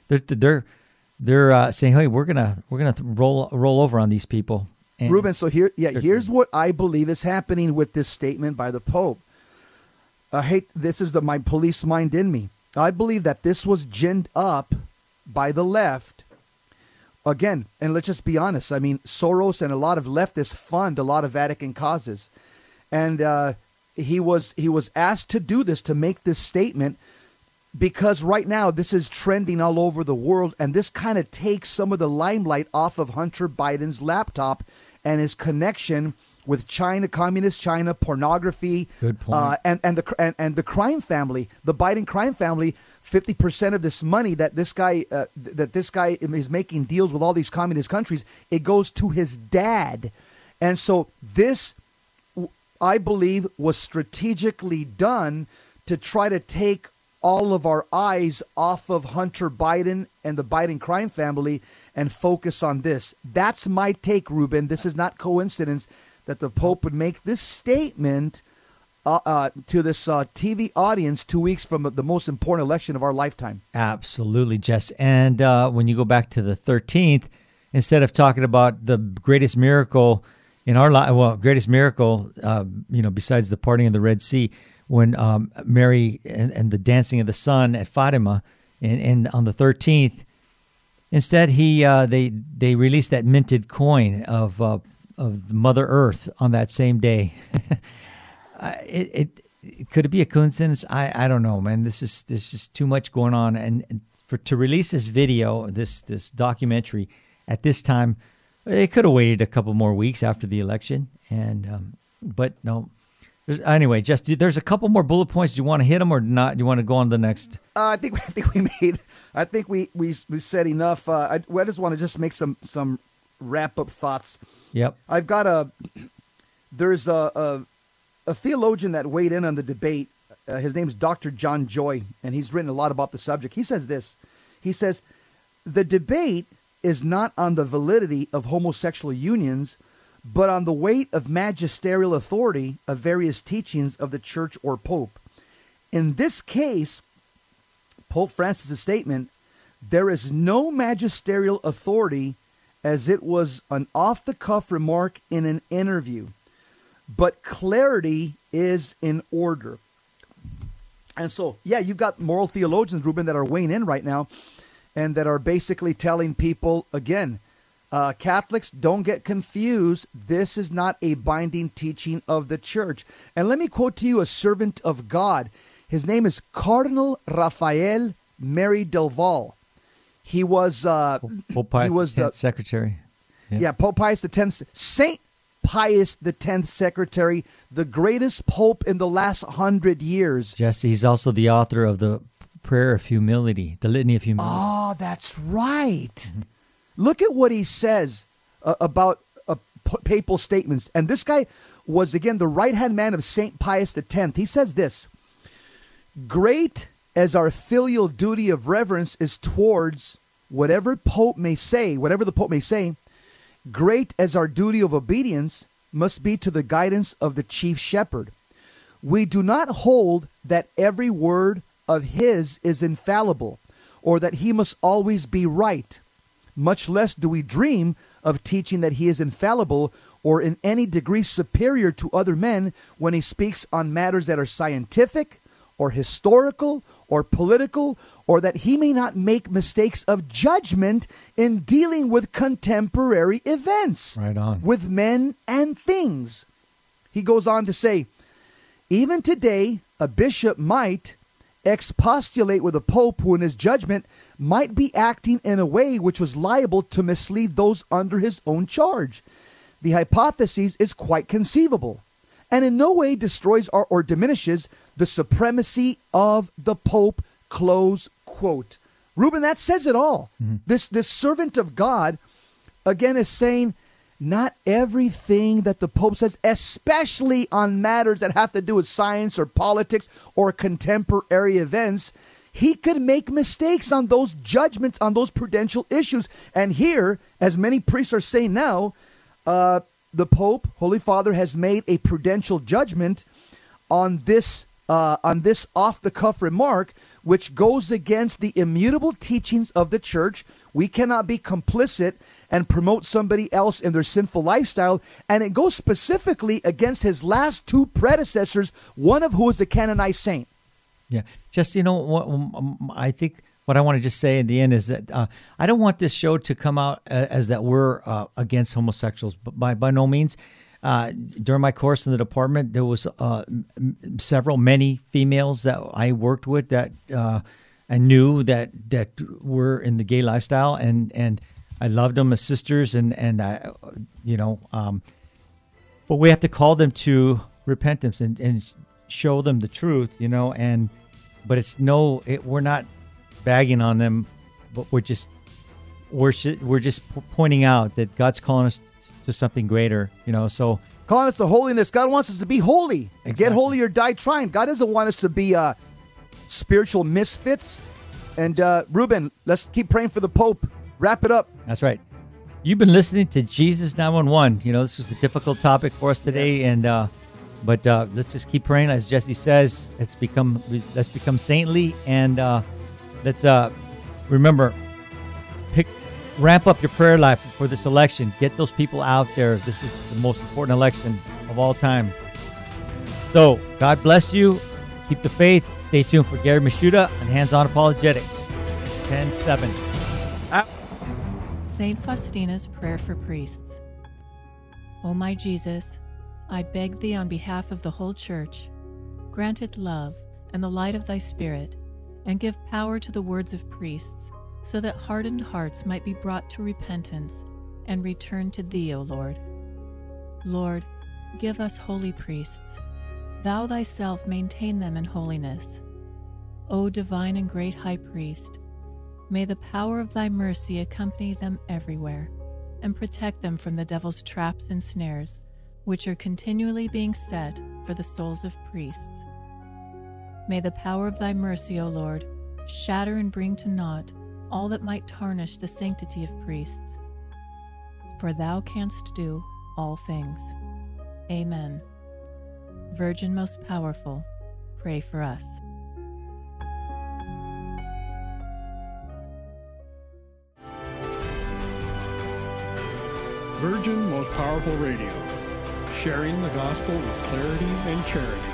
S3: They're saying, hey, we're gonna roll over on these people. And
S2: Ruben, so here's what I believe is happening with this statement by the Pope. This is my police mind in me. I believe that this was ginned up by the left. Again, and let's just be honest. I mean, Soros and a lot of leftists fund a lot of Vatican causes. And he was asked to do this, to make this statement, because right now this is trending all over the world, and this kind of takes some of the limelight off of Hunter Biden's laptop and his connection with China, communist China, pornography.
S3: Good point.
S2: And the crime family, the Biden crime family. 50% of this money that this guy is making deals with all these communist countries, it goes to his dad, and so this, I believe, was strategically done to try to take all of our eyes off of Hunter Biden and the Biden crime family and focus on this. That's my take, Ruben. This is not coincidence that the Pope would make this statement to this TV audience 2 weeks from the most important election of our lifetime.
S3: Absolutely, Jess. And when you go back to the 13th, instead of talking about the greatest miracle in our life, greatest miracle, besides the parting of the Red Sea, when Mary and the dancing of the sun at Fatima, and on the 13th, instead they released that minted coin of Mother Earth on that same day. Could it be a coincidence? I don't know, man. There's just too much going on, and to release this video, this documentary at this time, they could have waited a couple more weeks after the election, but no. Anyway, just there's a couple more bullet points. Do you want to hit them or not? Do you want to go on to the next? I think
S2: we said enough. I just want to just make some wrap up thoughts.
S3: Yep.
S2: I've got there's a theologian that weighed in on the debate. His name's Dr. John Joy, and he's written a lot about the subject. He says this. He says, the debate is not on the validity of homosexual unions, but on the weight of magisterial authority of various teachings of the church or pope. In this case, Pope Francis' statement, there is no magisterial authority, as it was an off-the-cuff remark in an interview, but clarity is in order. And so, you've got moral theologians, Ruben, that are weighing in right now and that are basically telling people, again, Catholics, don't get confused. This is not a binding teaching of the church. And let me quote to you a servant of God. His name is Cardinal Rafael Mary Del Val. He was
S3: Pope Pius X secretary.
S2: Yeah, Pope Pius X, Saint Pius X secretary, the greatest pope in the last 100 years.
S3: Jesse, he's also the author of the Prayer of Humility, the Litany of Humility.
S2: Oh, that's right. Look at what he says about papal statements. And this guy was, again, the right-hand man of St. Pius X. He says this: great as our filial duty of reverence is towards whatever the Pope may say, great as our duty of obedience must be to the guidance of the chief shepherd. We do not hold that every word of his is infallible, or that he must always be right. Much less do we dream of teaching that he is infallible or in any degree superior to other men when he speaks on matters that are scientific or historical or political, or that he may not make mistakes of judgment in dealing with contemporary events,
S3: Right on.
S2: with men and things. He goes on to say, even today, a bishop might expostulate with a pope who in his judgment might be acting in a way which was liable to mislead those under his own charge. The hypothesis is quite conceivable, and in no way destroys or diminishes the supremacy of the Pope, close quote. Reuben, that says it all. This servant of God, again, is saying not everything that the Pope says, especially on matters that have to do with science or politics or contemporary events, he could make mistakes on those judgments, on those prudential issues. And here, as many priests are saying now, the Pope, Holy Father, has made a prudential judgment on this off-the-cuff remark, which goes against the immutable teachings of the Church. We cannot be complicit and promote somebody else in their sinful lifestyle. And it goes specifically against his last two predecessors, one of who is a canonized saint.
S3: Yeah. Just, I think what I want to just say in the end is that I don't want this show to come out as that we're against homosexuals, but by no means. During my course in the department, there was many females that I worked with that I knew that were in the gay lifestyle, and I loved them as sisters, and I, but we have to call them to repentance and show them the truth, but we're not bagging on them, but we're just pointing out that God's calling us to something greater, so
S2: calling us to holiness. God wants us to be holy.
S3: Exactly.
S2: Get holy or die trying. God doesn't want us to be spiritual misfits. And Reuben, let's keep praying for the Pope. Wrap it up.
S3: That's right. You've been listening to Jesus 911. This is a difficult topic for us today, and but let's just keep praying. As Jesse says, let's become saintly, and let's remember, ramp up your prayer life for this election. Get those people out there. This is the most important election of all time. So God bless you. Keep the faith. Stay tuned for Gary Mishuda on Hands-On Apologetics. 10-7.
S13: St. Faustina's Prayer for Priests. O my Jesus, I beg thee on behalf of the whole Church, grant it love and the light of thy Spirit, and give power to the words of priests, so that hardened hearts might be brought to repentance and return to thee, O Lord. Lord, give us holy priests. Thou thyself maintain them in holiness. O divine and great high priest, may the power of thy mercy accompany them everywhere and protect them from the devil's traps and snares, which are continually being set for the souls of priests. May the power of thy mercy, O Lord, shatter and bring to naught all that might tarnish the sanctity of priests. For thou canst do all things. Amen. Virgin most powerful, pray for us.
S14: Virgin Most Powerful Radio, sharing the gospel with clarity and charity.